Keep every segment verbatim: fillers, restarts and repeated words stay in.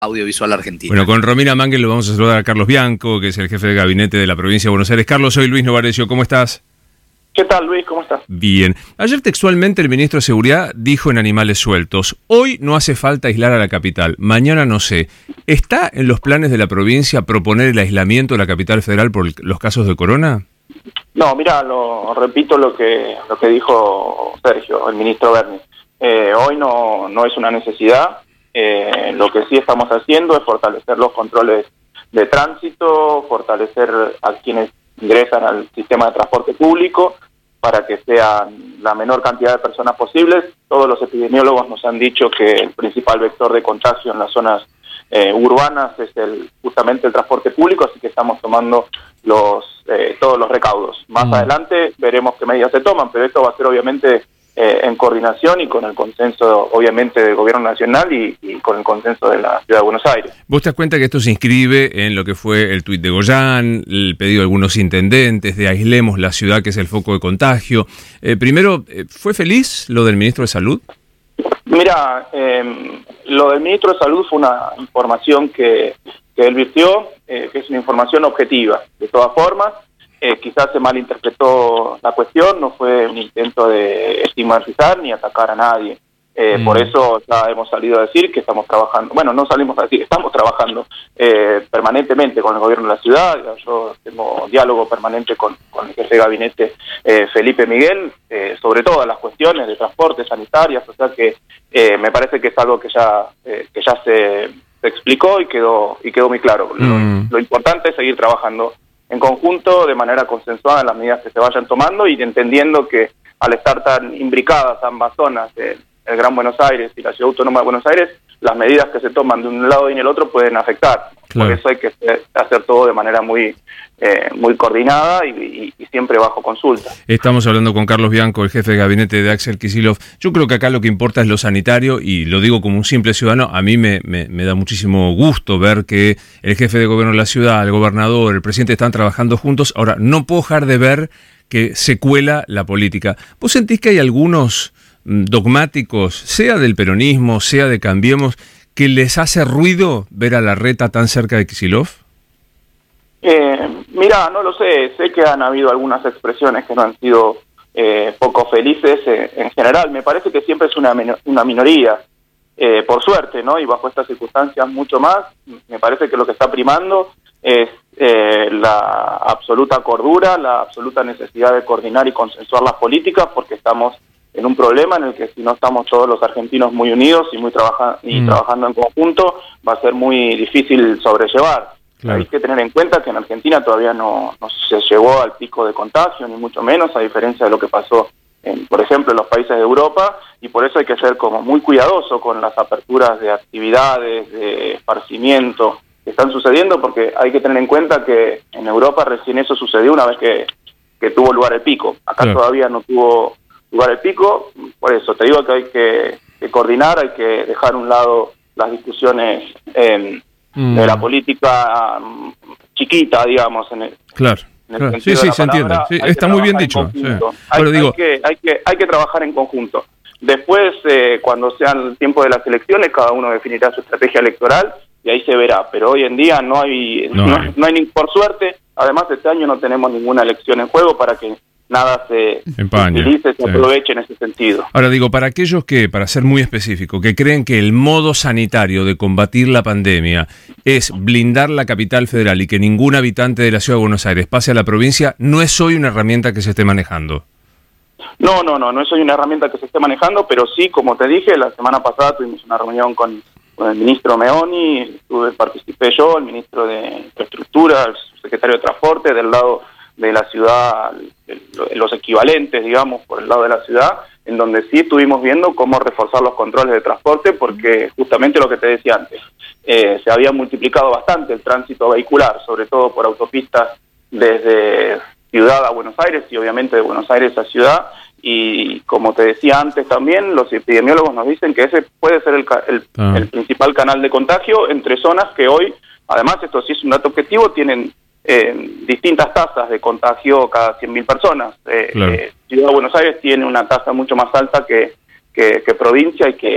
audiovisual argentina. Bueno, con Romina Mangel lo vamos a saludar a Carlos Bianco, que es el jefe de gabinete de la provincia de Buenos Aires. Carlos, soy Luis Novarecio, ¿cómo estás? ¿Qué tal, Luis? ¿Cómo estás? Bien. Ayer textualmente el ministro de Seguridad dijo en Animales Sueltos: hoy no hace falta aislar a la capital, mañana no sé. ¿Está en los planes de la provincia proponer el aislamiento de la capital federal por los casos de corona? No, mira, lo repito lo que lo que dijo Sergio, el ministro Berni. Eh, hoy no, no es una necesidad. Eh, lo que sí estamos haciendo es fortalecer los controles de tránsito, fortalecer a quienes ingresan al sistema de transporte público para que sean la menor cantidad de personas posibles. Todos los epidemiólogos nos han dicho que el principal vector de contagio en las zonas eh, urbanas es el justamente el transporte público, así que estamos tomando los eh, todos los recaudos. Más mm. adelante veremos qué medidas se toman, pero esto va a ser obviamente Eh, en coordinación y con el consenso, obviamente, del gobierno nacional y, y con el consenso de la ciudad de Buenos Aires. ¿Vos te das cuenta que esto se inscribe en lo que fue el tuit de Goyán, el pedido de algunos intendentes de aislemos la ciudad, que es el foco de contagio? Eh, primero, ¿fue feliz lo del ministro de Salud? Mira, eh, lo del ministro de Salud fue una información que, que él virtió, eh, que es una información objetiva. De todas formas, Eh, quizás se malinterpretó la cuestión, no fue un intento de estigmatizar ni atacar a nadie. Eh, mm. Por eso ya hemos salido a decir que estamos trabajando, bueno, no salimos a decir, estamos trabajando eh, permanentemente con el gobierno de la ciudad. Yo tengo diálogo permanente con, con el jefe de gabinete eh, Felipe Miguel, eh, sobre todas las cuestiones de transporte, sanitarias, o sea que eh, me parece que es algo que ya, eh, que ya se, se explicó y quedó, y quedó muy claro. Mm. Lo, lo importante es seguir trabajando en conjunto, de manera consensuada en las medidas que se vayan tomando y entendiendo que al estar tan imbricadas ambas zonas, el, el Gran Buenos Aires y la Ciudad Autónoma de Buenos Aires, las medidas que se toman de un lado y en el otro pueden afectar. Claro. Por eso hay que hacer todo de manera muy eh, muy coordinada y, y, y siempre bajo consulta. Estamos hablando con Carlos Bianco, el jefe de gabinete de Axel Kicillof. Yo creo que acá lo que importa es lo sanitario y lo digo como un simple ciudadano. A mí me, me, me da muchísimo gusto ver que el jefe de gobierno de la ciudad, el gobernador, el presidente están trabajando juntos. Ahora, no puedo dejar de ver que se cuela la política. ¿Vos sentís que hay algunos dogmáticos, sea del peronismo, sea de Cambiemos, que les hace ruido ver a Larreta tan cerca de Kicillof? Eh, mira, no lo sé, sé que han habido algunas expresiones que no han sido eh, poco felices eh, en general. Me parece que siempre es una, una minoría, eh, por suerte, ¿no? Y bajo estas circunstancias mucho más, me parece que lo que está primando es eh, la absoluta cordura, la absoluta necesidad de coordinar y consensuar las políticas, porque estamos en un problema en el que si no estamos todos los argentinos muy unidos y muy trabaja y mm. trabajando en conjunto, va a ser muy difícil sobrellevar. Claro. Hay que tener en cuenta que en Argentina todavía no, no se llegó al pico de contagio, ni mucho menos, a diferencia de lo que pasó, en, por ejemplo, en los países de Europa, y por eso hay que ser como muy cuidadoso con las aperturas de actividades, de esparcimiento que están sucediendo, porque hay que tener en cuenta que en Europa recién eso sucedió una vez que, que tuvo lugar el pico. Acá claro. todavía no tuvo lugar el pico, por eso te digo que hay que, que coordinar, hay que dejar a un lado las discusiones eh, mm. de la política um, chiquita, digamos, en el, claro, en el claro. sentido sí, sí, de la se entiende, sí, está muy bien dicho. Sí. Hay, Pero digo... hay, que, hay, que, hay que trabajar en conjunto. Después, eh, cuando sea el tiempo de las elecciones, cada uno definirá su estrategia electoral y ahí se verá, pero hoy en día no hay, no, no, hay. no hay ni, por suerte, además este año no tenemos ninguna elección en juego para que nada se utilice, se aproveche sí. en ese sentido. Ahora digo, para aquellos que, para ser muy específico, que creen que el modo sanitario de combatir la pandemia es blindar la capital federal y que ningún habitante de la ciudad de Buenos Aires pase a la provincia, no es hoy una herramienta que se esté manejando. No, no, no, no es hoy una herramienta que se esté manejando, pero sí, como te dije, la semana pasada tuvimos una reunión con, con el ministro Meoni, estuve, participé yo, el ministro de Infraestructura, el secretario de Transporte, del lado de la ciudad, los equivalentes, digamos, por el lado de la ciudad, en donde sí estuvimos viendo cómo reforzar los controles de transporte, porque justamente lo que te decía antes, eh, se había multiplicado bastante el tránsito vehicular, sobre todo por autopistas desde ciudad a Buenos Aires y obviamente de Buenos Aires a ciudad, y como te decía antes también, los epidemiólogos nos dicen que ese puede ser el, el, ah. el principal canal de contagio entre zonas que hoy, además esto sí es un dato objetivo, tienen Eh, distintas tasas de contagio cada cien mil personas. Eh, claro. eh, Ciudad de Buenos Aires tiene una tasa mucho más alta que, que, que provincia y que,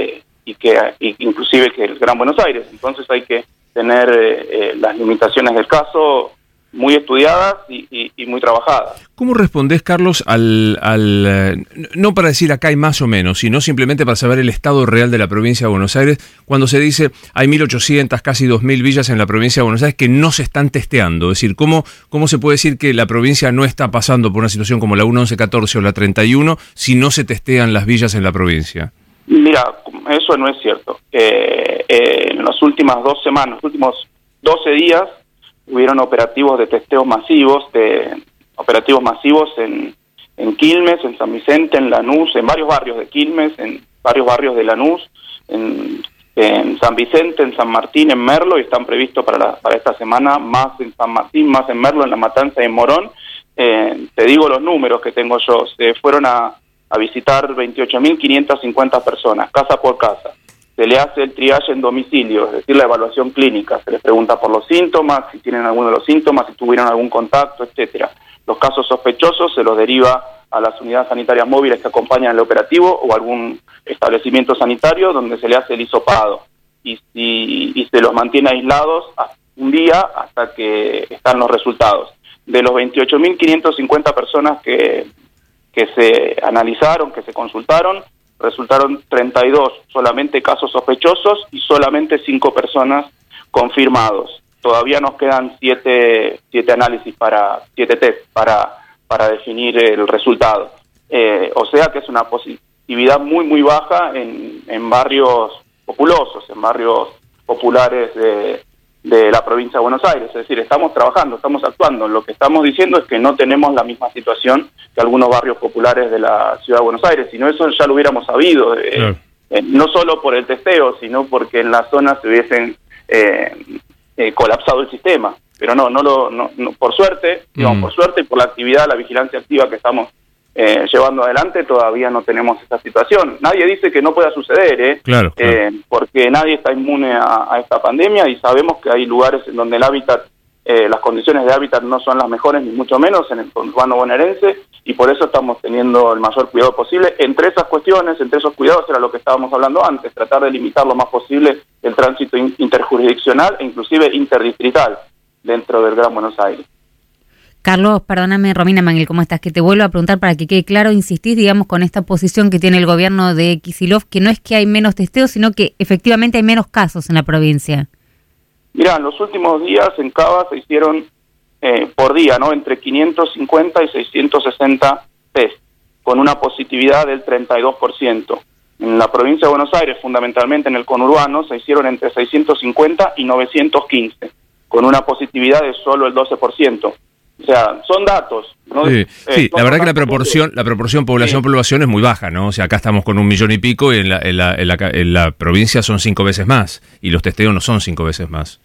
y que y inclusive que el Gran Buenos Aires. Entonces hay que tener eh, eh, las limitaciones del caso muy estudiadas y, y, y muy trabajadas. ¿Cómo respondés, Carlos, al, al eh, no para decir acá hay más o menos, sino simplemente para saber el estado real de la provincia de Buenos Aires, cuando se dice hay mil ochocientas, casi dos mil villas en la provincia de Buenos Aires que no se están testeando? Es decir, ¿cómo, cómo se puede decir que la provincia no está pasando por una situación como la uno once catorce o la treinta y uno si no se testean las villas en la provincia? Mira, eso no es cierto. Eh, eh, en las últimas dos semanas, los últimos doce días, hubieron operativos de testeo masivos, de operativos masivos en, en Quilmes, en San Vicente, en Lanús, en varios barrios de Quilmes, en varios barrios de Lanús, en, en San Vicente, en San Martín, en Merlo, y están previstos para, la, para esta semana más en San Martín, más en Merlo, en La Matanza y en Morón. Eh, te digo los números que tengo yo. Se fueron a, a visitar veintiocho mil quinientas cincuenta personas, casa por casa. Se le hace el triaje en domicilio, es decir, la evaluación clínica. Se les pregunta por los síntomas, si tienen alguno de los síntomas, si tuvieron algún contacto, etcétera. Los casos sospechosos se los deriva a las unidades sanitarias móviles que acompañan el operativo o algún establecimiento sanitario donde se le hace el hisopado. Y, y, y se los mantiene aislados un día hasta que están los resultados. De los veintiocho mil quinientas cincuenta personas que, que se analizaron, que se consultaron, resultaron treinta y dos solamente casos sospechosos y solamente cinco personas confirmados. Todavía nos quedan siete, siete análisis para, siete test para, para definir el resultado. Eh, o sea que es una positividad muy, muy baja en, en barrios populosos, en barrios populares de, de la provincia de Buenos Aires. Es decir, estamos trabajando, estamos actuando. Lo que estamos diciendo es que no tenemos la misma situación que algunos barrios populares de la ciudad de Buenos Aires, sino eso ya lo hubiéramos sabido, eh, claro. eh, no solo por el testeo, sino porque en la zona se hubiesen eh, eh, colapsado el sistema. Pero no, no lo, no, no, por suerte, mm. digamos, por suerte y por la actividad, la vigilancia activa que estamos eh, llevando adelante, todavía no tenemos esta situación. Nadie dice que no pueda suceder, ¿eh? Claro, claro. Eh, porque nadie está inmune a, a esta pandemia y sabemos que hay lugares en donde el hábitat, eh, las condiciones de hábitat no son las mejores, ni mucho menos en el conurbano bonaerense, y por eso estamos teniendo el mayor cuidado posible. Entre esas cuestiones, entre esos cuidados, era lo que estábamos hablando antes, tratar de limitar lo más posible el tránsito interjurisdiccional e inclusive interdistrital dentro del Gran Buenos Aires. Carlos, perdóname, Romina Manguel, ¿cómo estás? Que te vuelvo a preguntar para que quede claro, insistís, digamos, con esta posición que tiene el gobierno de Kicillof, que no es que hay menos testeos, sino que efectivamente hay menos casos en la provincia. Mirá, en los últimos días en Cava se hicieron eh, por día, ¿no?, entre quinientos cincuenta y seiscientos sesenta test, con una positividad del treinta y dos por ciento. En la provincia de Buenos Aires, fundamentalmente en el conurbano, se hicieron entre seiscientos cincuenta y novecientos quince, con una positividad de solo el doce por ciento. O sea, son datos, ¿no? Sí, eh, sí son la verdad que la datos proporción, la proporción población-población sí. es muy baja, ¿no? O sea, acá estamos con un millón y pico y en la, en la, en la, en la provincia son cinco veces más, y los testeos no son cinco veces más.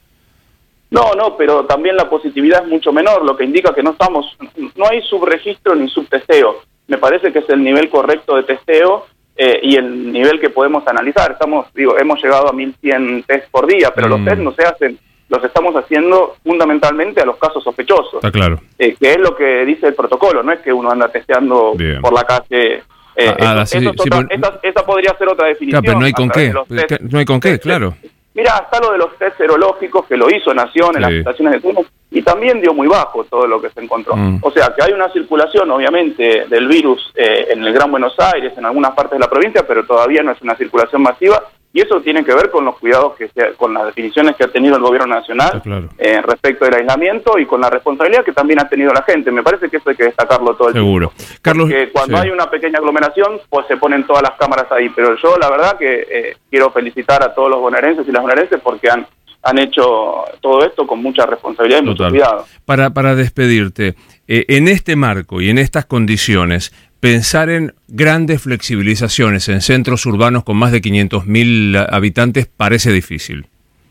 No, no, pero también la positividad es mucho menor, lo que indica que no estamos, no hay subregistro ni subtesteo. Me parece que es el nivel correcto de testeo eh, y el nivel que podemos analizar. Estamos, digo, hemos llegado a mil cien test por día, pero mm. los test no se hacen. Los estamos haciendo fundamentalmente a los casos sospechosos. Está claro. Eh, que es lo que dice el protocolo, no es que uno anda testeando Bien. por la calle. Eh, ah, eso, sí, eso sí, otra, bueno, esa, esa podría ser otra definición. Claro, pero no hay con qué, no hay con qué, claro. Mira, está lo de los test serológicos, que lo hizo Nación en sí. las estaciones de turno, y también dio muy bajo todo lo que se encontró. Mm. O sea, que hay una circulación, obviamente, del virus eh, en el Gran Buenos Aires, en algunas partes de la provincia, pero todavía no es una circulación masiva. Y eso tiene que ver con los cuidados, que se, con las definiciones que ha tenido el gobierno nacional claro. eh, respecto del aislamiento y con la responsabilidad que también ha tenido la gente. Me parece que eso hay que destacarlo todo el Seguro. tiempo. Carlos, Porque cuando sí. hay una pequeña aglomeración, pues se ponen todas las cámaras ahí. Pero yo, la verdad, que eh, quiero felicitar a todos los bonaerenses y las bonaerenses porque han, han hecho todo esto con mucha responsabilidad y Total. mucho cuidado. Para, para despedirte, eh, en este marco y en estas condiciones, pensar en grandes flexibilizaciones en centros urbanos con más de quinientos mil habitantes parece difícil.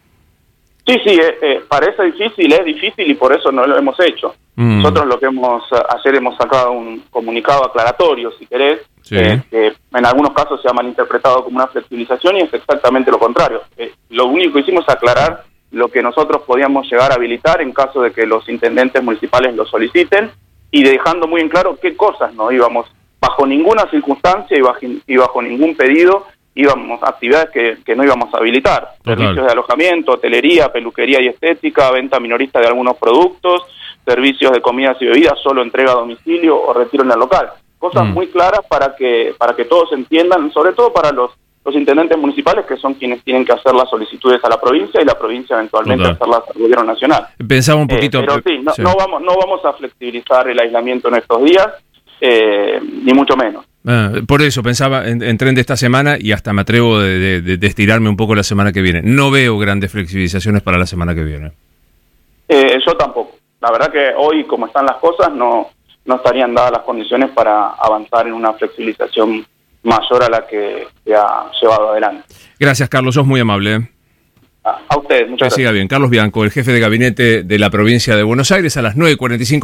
Sí, sí, eh, eh, parece difícil, es difícil y por eso no lo hemos hecho. Mm. Nosotros lo que hemos, ayer hemos sacado un comunicado aclaratorio, si querés, sí. eh, que en algunos casos se ha malinterpretado como una flexibilización y es exactamente lo contrario. Eh, lo único que hicimos es aclarar lo que nosotros podíamos llegar a habilitar en caso de que los intendentes municipales lo soliciten y dejando muy en claro qué cosas no íbamos bajo ninguna circunstancia y bajo, y bajo ningún pedido íbamos actividades que, que no íbamos a habilitar. Total. Servicios de alojamiento, hotelería, peluquería y estética, venta minorista de algunos productos, servicios de comidas y bebidas, solo entrega a domicilio o retiro en el local. Cosas mm. muy claras para que para que todos entiendan, sobre todo para los, los intendentes municipales, que son quienes tienen que hacer las solicitudes a la provincia y la provincia eventualmente Total. hacerlas al gobierno nacional. Pensaba un poquito... Eh, pero sí, no, sí. No, vamos, no vamos a flexibilizar el aislamiento en estos días, eh, ni mucho menos. Ah, por eso pensaba en, en tren de esta semana y hasta me atrevo de, de, de estirarme un poco la semana que viene. No veo grandes flexibilizaciones para la semana que viene. Eh, yo tampoco. La verdad que hoy, como están las cosas, no, no estarían dadas las condiciones para avanzar en una flexibilización mayor a la que se ha llevado adelante. Gracias, Carlos, sos muy amable. ¿eh? A, a ustedes, muchas que gracias. siga bien. Carlos Bianco, el jefe de gabinete de la provincia de Buenos Aires, a las nueve cuarenta y cinco.